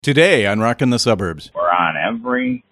Today on Rockin' the Suburbs. We're on everything.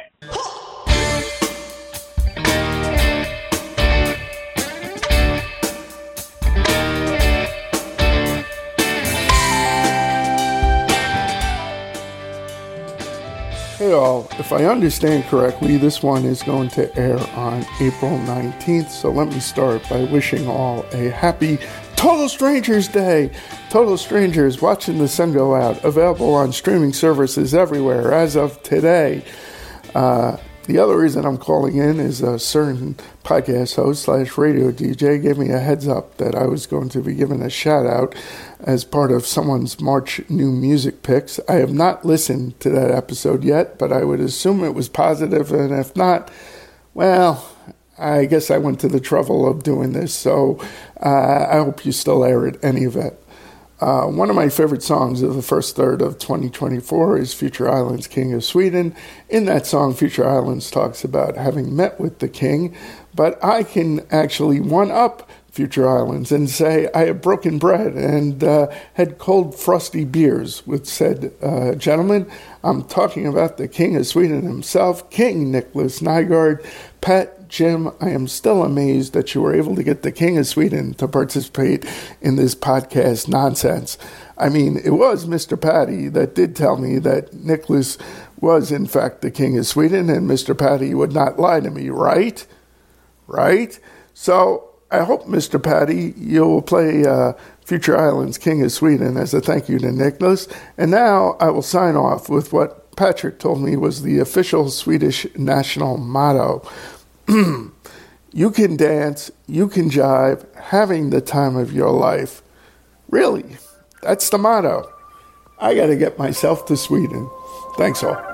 Hey all, if I understand correctly, this one is going to air on April 19th, so let me start by wishing all a happy Total Strangers Day. Total Strangers, Watching the Sun Go Out, available on streaming services everywhere as of today. The other reason I'm calling in is a certain podcast host / radio DJ gave me a heads up that I was going to be given a shout out as part of someone's March new music picks. I have not listened to that episode yet, but I would assume it was positive, and if not, well, I guess I went to the trouble of doing this, so I hope you still air it, any of it. One of my favorite songs of the first third of 2024 is Future Islands' King of Sweden. In that song, Future Islands talks about having met with the king, but I can actually one-up Future Islands and say I have broken bread and had cold frosty beers with said gentleman. I'm talking about the King of Sweden himself, King Nicholas Nygaard. Pat, Jim, I am still amazed that you were able to get the King of Sweden to participate in this podcast nonsense. I mean, it was Mr. Patty that did tell me that Nicholas was in fact the King of Sweden, and Mr. Patty would not lie to me, right? Right? So I hope, Mr. Patty, you'll play Future Islands' King of Sweden as a thank you to Nicholas. And now I will sign off with what Patrick told me was the official Swedish national motto. You can dance, you can jive, having the time of your life. Really, that's the motto. I got to get myself to Sweden. Thanks all.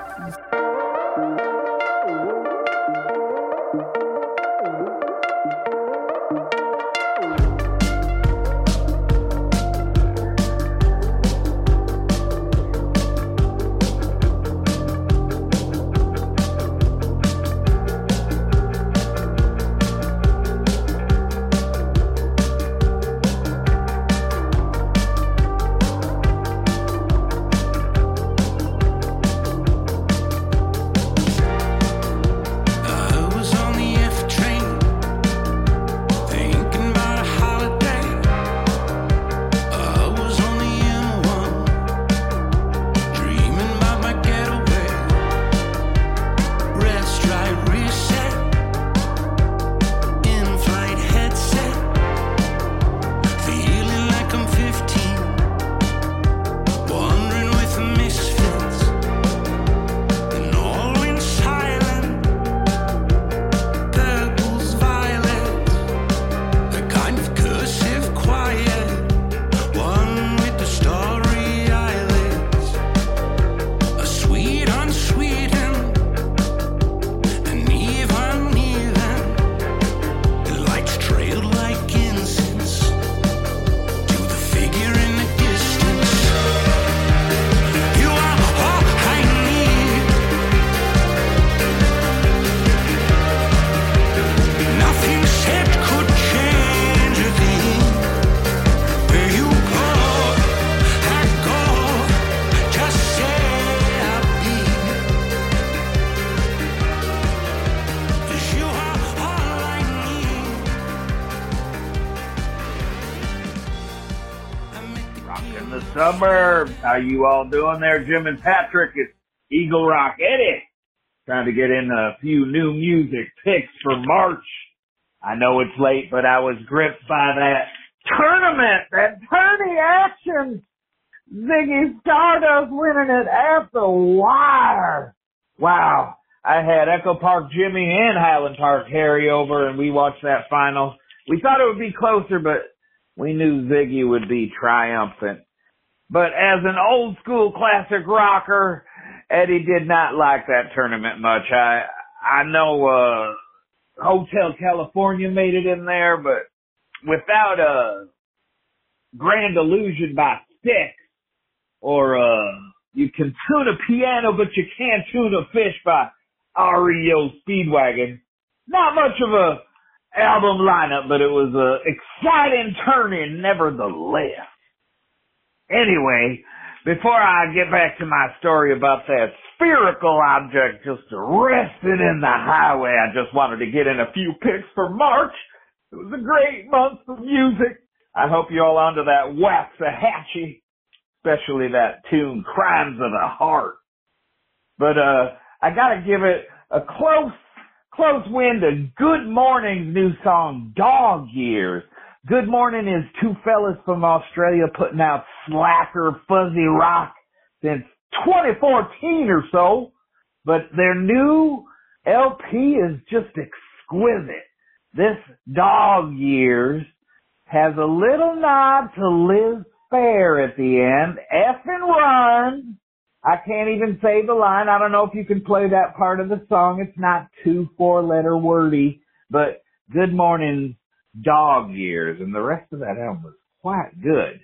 Suburbs. How you all doing there? Jim and Patrick. It's Eagle Rock Eddie. Trying to get in a few new music picks for March. I know it's late, but I was gripped by that tournament, that tourney action. Ziggy Stardust winning it at the wire. Wow. I had Echo Park Jimmy and Highland Park Harry over, and we watched that final. We thought it would be closer, but we knew Ziggy would be triumphant. But as an old school classic rocker, Eddie did not like that tournament much. I know Hotel California made it in there, but without a Grand Illusion by Styx, or You Can Tune a Piano but You Can't Tune a Fish by REO Speedwagon. Not much of a album lineup, but it was a exciting turning nevertheless. Anyway, before I get back to my story about that spherical object just resting in the highway, I just wanted to get in a few picks for March. It was a great month for music. I hope you all onto that Waxahachie, especially that tune, Crimes of the Heart. But I gotta give it a close win to Good Morning's new song, Dog Years. Good Morning is two fellas from Australia putting out slacker fuzzy rock since 2014 or so, but their new LP is just exquisite. This Dog Years has a little nod to Liz Phair at the end. F and run. I can't even say the line. I don't know if you can play that part of the song. It's not too four-letter wordy, but Good Morning, Dog Years, and the rest of that album was quite good.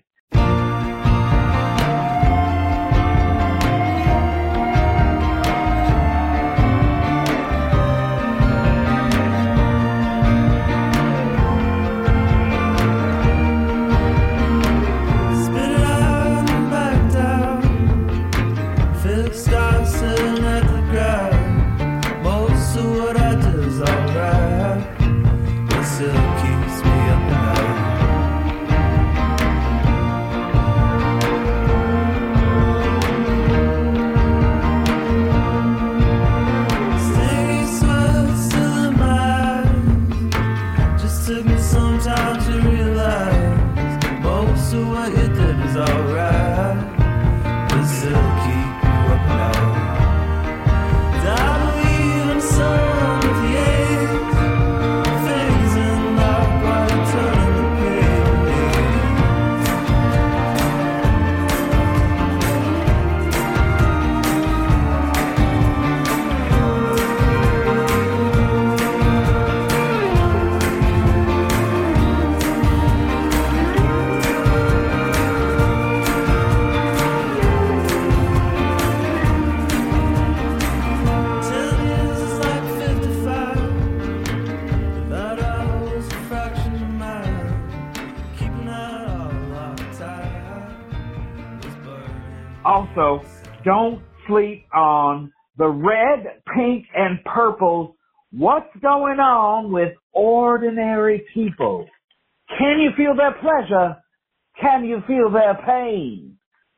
Also, don't sleep on the red, pink, and purple. What's going on with ordinary people? Can you feel their pleasure? Can you feel their pain?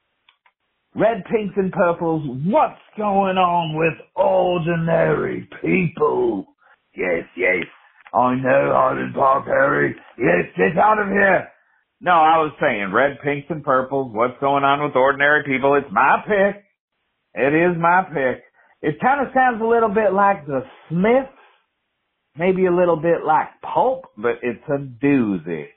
Red, pinks, and purples, what's going on with ordinary people? Yes, yes, I know, Highland Park Harry. Yes, get out of here. No, I was saying red, pinks, and purples. What's going on with ordinary people? It's my pick. It is my pick. It kind of sounds a little bit like the Smiths, maybe a little bit like Pulp, but it's a doozy.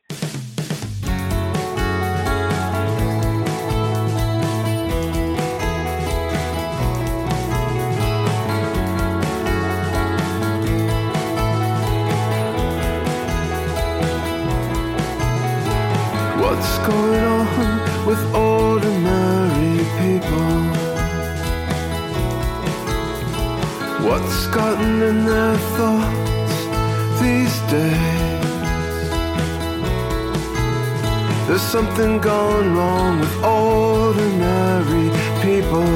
What's going on with ordinary people? What's gotten in their thoughts these days? There's something going wrong with ordinary people.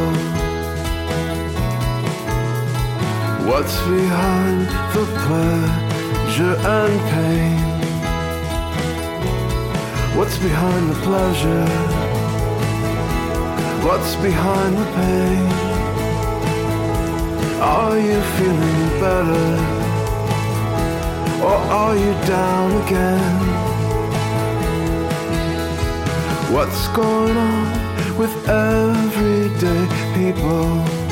What's behind the pleasure and pain? What's behind the pleasure? What's behind the pain? Are you feeling better? Or are you down again? What's going on with everyday people?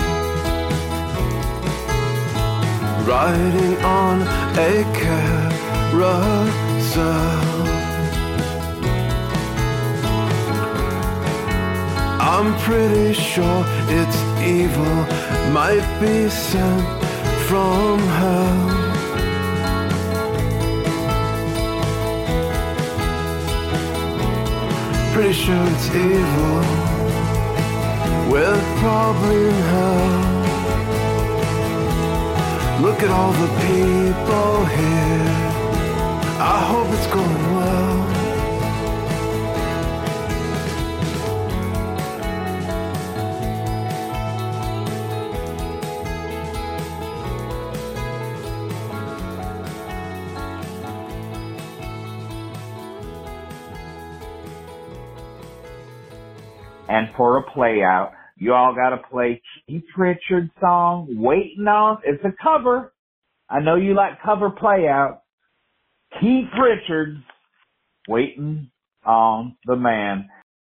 Riding on a carousel. I'm pretty sure it's evil, might be sent from hell. Pretty sure it's evil, we're probably in hell. Look at all the people here, I hope it's going well. And for a play out, you all gotta play Keith Richards' song, Waiting On. It's a cover. I know you like cover play out. Keith Richards, Waiting on the Man.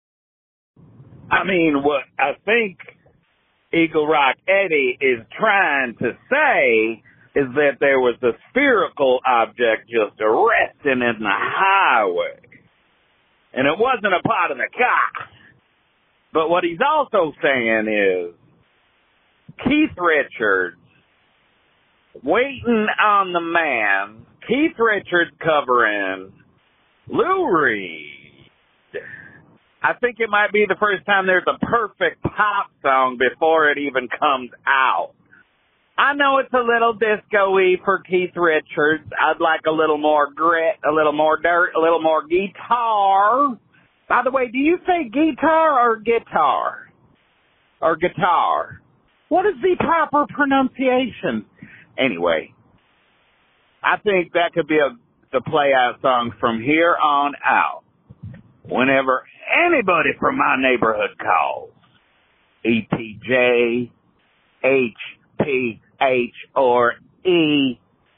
I mean, what I think Eagle Rock Eddie is trying to say is that there was a spherical object just resting in the highway. And it wasn't a part of the car. But what he's also saying is Keith Richards, Waiting on the Man, Keith Richards covering Lou Reed. I think it might be the first time there's a perfect pop song before it even comes out. I know it's a little disco-y for Keith Richards. I'd like a little more grit, a little more dirt, a little more guitar. By the way, do you say guitar or guitar? Or guitar? What is the proper pronunciation? Anyway, I think that could be the play-out song from here on out. Whenever anybody from my neighborhood calls, EPJ, HPH, or ERE,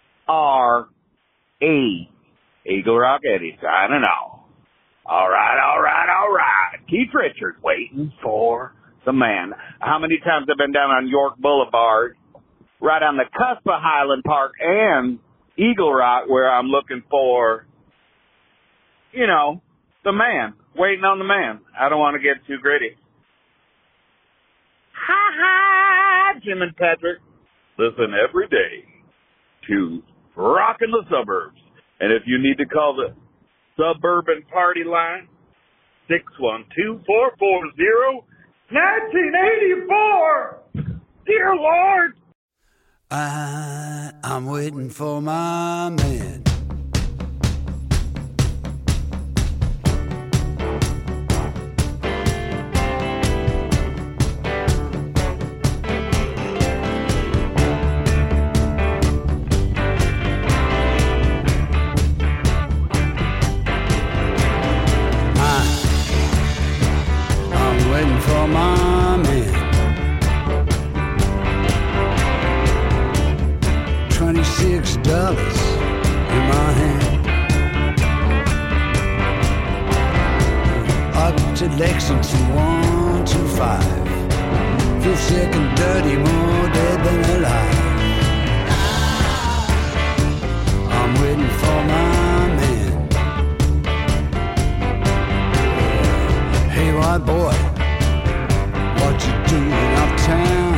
Eagle Rock Eddie signing off. All right. Keith Richards, Waiting for the Man. How many times I've been down on York Boulevard, right on the cusp of Highland Park and Eagle Rock, where I'm looking for, the man. Waiting on the man. I don't want to get too gritty. Hi, Jim and Patrick. Listen every day to Rockin' the Suburbs. And if you need to call the Suburban Party line, 612-440-1984. Dear Lord. I'm waiting for my man. For my man, $26 in my hand. Up to Lexington 125. Feel sick and dirty, more dead than alive. I'm waiting for my man. Hey, white boy, what you doing uptown?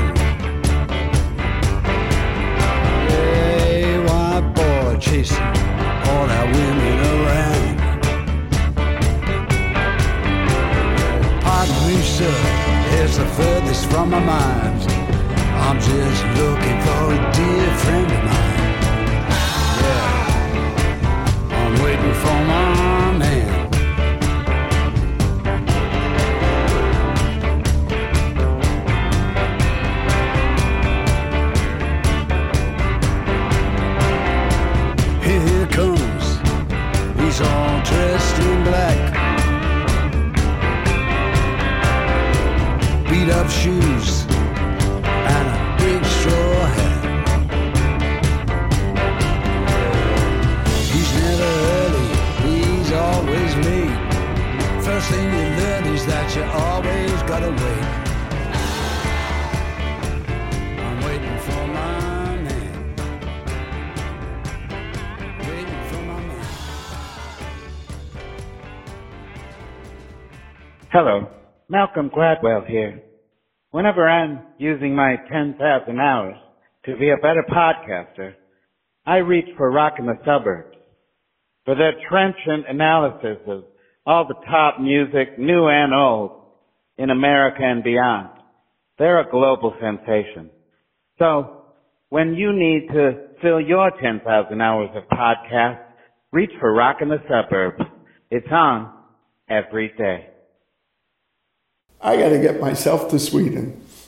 Hey, white boy, chasing all that women around. Pardon me, sir, it's the furthest from my mind. I'm just looking for a dear friend of mine. Yeah, I'm waiting for my man. He's all dressed in black, beat up shoes and a big straw hat. He's never early, he's always late. First thing you learn is that you always gotta wait. I'm waiting for my man. Waiting for my man. Hello, Malcolm Gladwell here. Whenever I'm using my 10,000 hours to be a better podcaster, I reach for Rockin' the Suburbs for their trenchant analysis of all the top music, new and old, in America and beyond. They're a global sensation. So, when you need to fill your 10,000 hours of podcast, reach for Rockin' the Suburbs. It's on every day. I got to get myself to Sweden.